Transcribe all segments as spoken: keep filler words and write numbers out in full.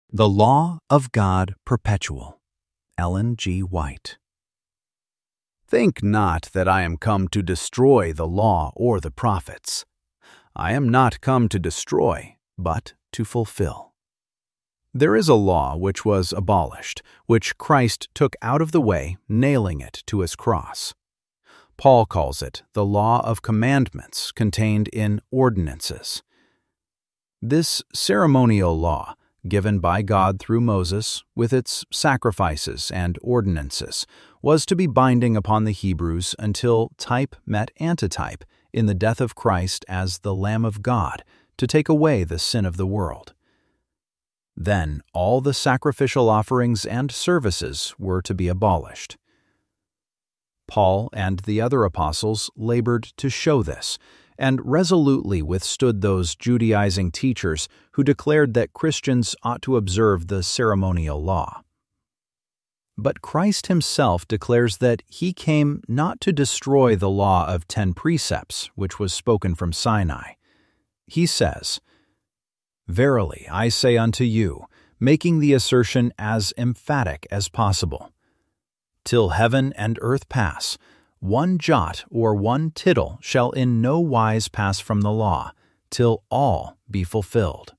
The Law of God Perpetual. Ellen G. White. Think not that I am come to destroy the law or the prophets. I am not come to destroy, but to fulfill. There is a law which was abolished, which Christ took out of the way, nailing it to his cross. Paul calls it the law of commandments contained in ordinances. This ceremonial law, given by God through Moses, with its sacrifices and ordinances, was to be binding upon the Hebrews until type met antitype in the death of Christ as the Lamb of God to take away the sin of the world. Then all the sacrificial offerings and services were to be abolished. Paul and the other apostles labored to show this, and resolutely withstood those Judaizing teachers who declared that Christians ought to observe the ceremonial law. But Christ himself declares that he came not to destroy the law of ten precepts, which was spoken from Sinai. He says, "Verily I say unto you," making the assertion as emphatic as possible, "till heaven and earth pass, one jot or one tittle shall in no wise pass from the law, till all be fulfilled."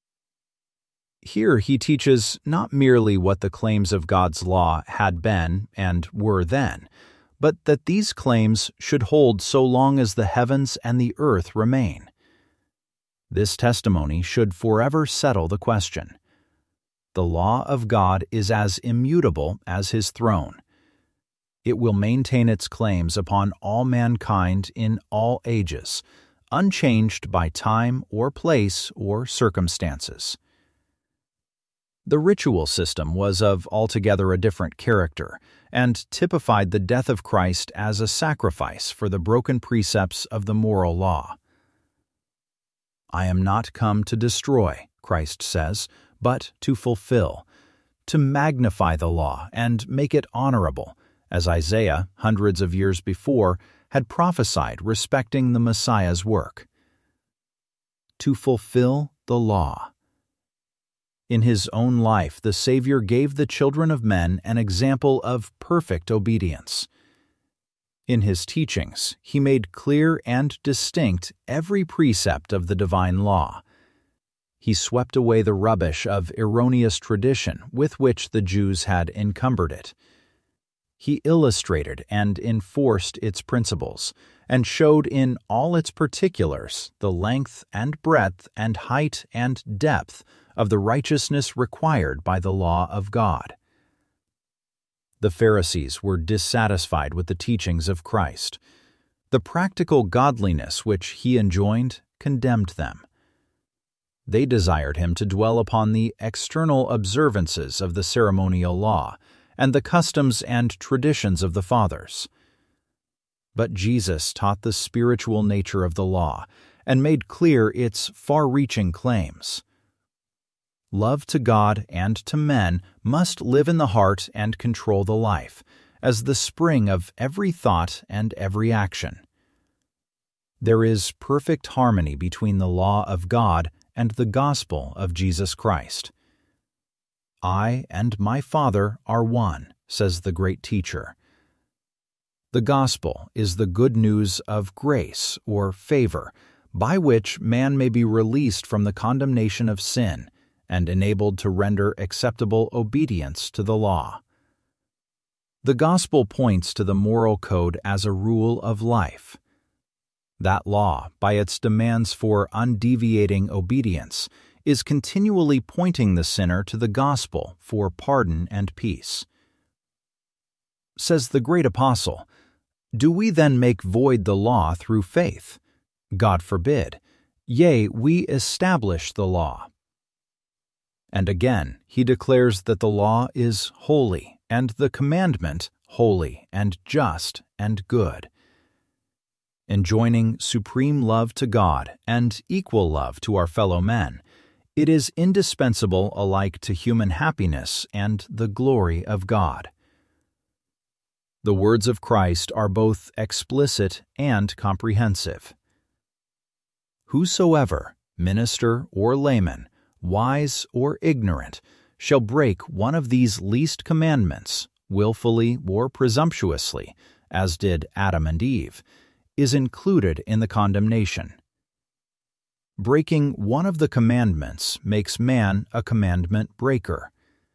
Here he teaches not merely what the claims of God's law had been and were then, but that these claims should hold so long as the heavens and the earth remain. This testimony should forever settle the question. The law of God is as immutable as his throne. It will maintain its claims upon all mankind in all ages, unchanged by time or place or circumstances. The ritual system was of altogether a different character, and typified the death of Christ as a sacrifice for the broken precepts of the moral law. "I am not come to destroy," Christ says, "but to fulfill, to magnify the law and make it honorable," as Isaiah, hundreds of years before, had prophesied respecting the Messiah's work. To fulfill the law. In his own life, the Savior gave the children of men an example of perfect obedience. In his teachings, he made clear and distinct every precept of the divine law. He swept away the rubbish of erroneous tradition with which the Jews had encumbered it. He illustrated and enforced its principles, and showed in all its particulars the length and breadth and height and depth of the righteousness required by the law of God. The Pharisees were dissatisfied with the teachings of Christ. The practical godliness which he enjoined condemned them. They desired him to dwell upon the external observances of the ceremonial law and the customs and traditions of the fathers. But Jesus taught the spiritual nature of the law and made clear its far-reaching claims. Love to God and to men must live in the heart and control the life, as the spring of every thought and every action. There is perfect harmony between the law of God and the gospel of Jesus Christ. "I and my Father are one," says the great teacher. The gospel is the good news of grace or favor, by which man may be released from the condemnation of sin and enabled to render acceptable obedience to the law. The gospel points to the moral code as a rule of life. That law, by its demands for undeviating obedience, is continually pointing the sinner to the gospel for pardon and peace. Says the great apostle, "Do we then make void the law through faith? God forbid. Yea, we establish the law." And again, he declares that the law is holy, and the commandment holy and just and good. Enjoining supreme love to God and equal love to our fellow men, it is indispensable alike to human happiness and the glory of God. The words of Christ are both explicit and comprehensive. "Whosoever, minister or layman, wise or ignorant, shall break one of these least commandments, willfully or presumptuously, as did Adam and Eve, is included in the condemnation. Breaking one of the commandments makes man a commandment breaker.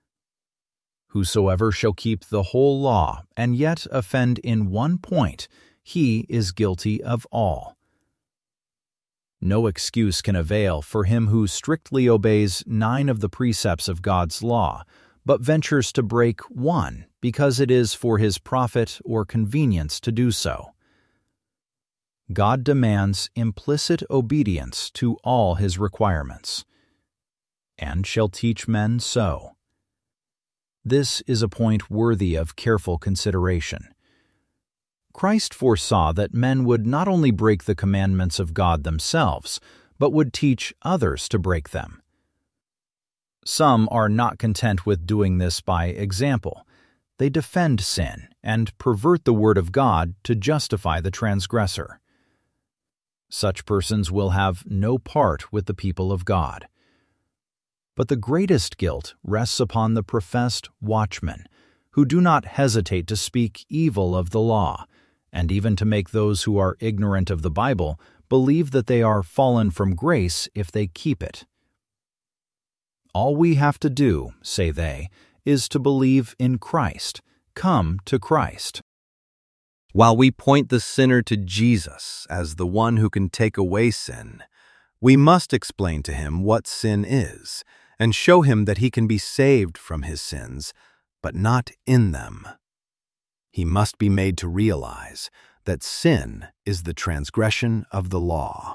Whosoever shall keep the whole law and yet offend in one point, he is guilty of all. No excuse can avail for him who strictly obeys nine of the precepts of God's law, but ventures to break one because it is for his profit or convenience to do so. God demands implicit obedience to all his requirements, and shall teach men so. This is a point worthy of careful consideration. Christ foresaw that men would not only break the commandments of God themselves, but would teach others to break them. Some are not content with doing this by example. They defend sin and pervert the word of God to justify the transgressor. Such persons will have no part with the people of God. But the greatest guilt rests upon the professed watchmen, who do not hesitate to speak evil of the law, and even to make those who are ignorant of the Bible believe that they are fallen from grace if they keep it. All we have to do, say they, is to believe in Christ, come to Christ. While we point the sinner to Jesus as the one who can take away sin, we must explain to him what sin is and show him that he can be saved from his sins, but not in them. He must be made to realize that sin is the transgression of the law.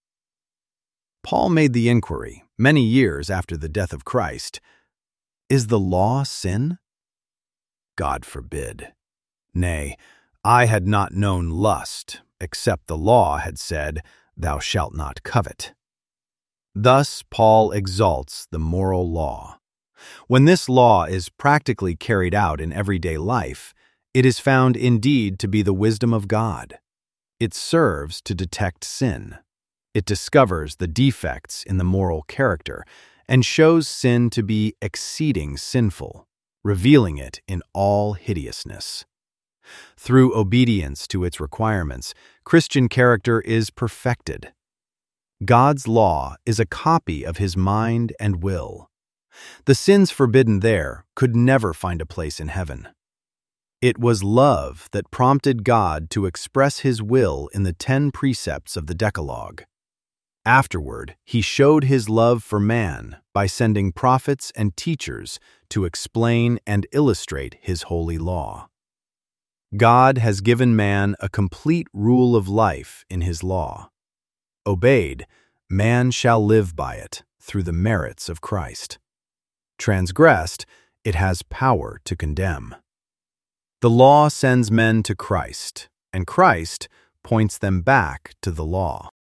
Paul made the inquiry, many years after the death of Christ, "Is the law sin?" God forbid. Nay, I had not known lust, except the law had said, "Thou shalt not covet." Thus Paul exalts the moral law. When this law is practically carried out in everyday life, it is found indeed to be the wisdom of God. It serves to detect sin. It discovers the defects in the moral character and shows sin to be exceeding sinful, revealing it in all hideousness. Through obedience to its requirements, Christian character is perfected. God's law is a copy of his mind and will. The sins forbidden there could never find a place in heaven. It was love that prompted God to express his will in the ten precepts of the Decalogue. Afterward, he showed his love for man by sending prophets and teachers to explain and illustrate his holy law. God has given man a complete rule of life in his law. Obeyed, man shall live by it through the merits of Christ. Transgressed, it has power to condemn. The law sends men to Christ, and Christ points them back to the law.